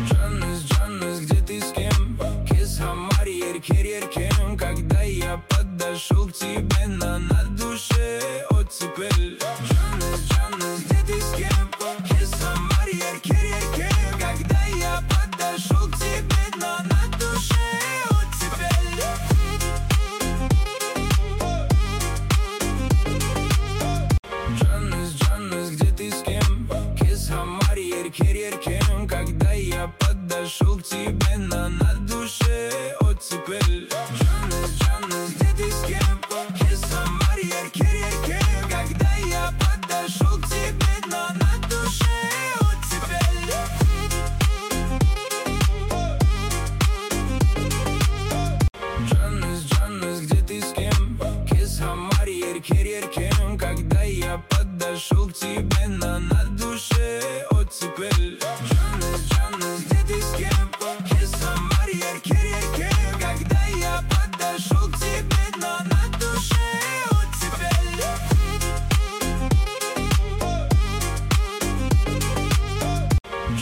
Джанес, Джанес, где ты с кем? Кис хамар, еркер, еркем. Когда я подошел к тебе, на душе оттепель. Джанес, Джанес, где ты с кем? Кис хамар, еркер, еркем. Когда я подошел к тебе, на душе оттепель. Джанес, Джанес, где ты с кем? Кис хамар, еркер, еркем. Когда я подошел к тебе, на душе оттепель.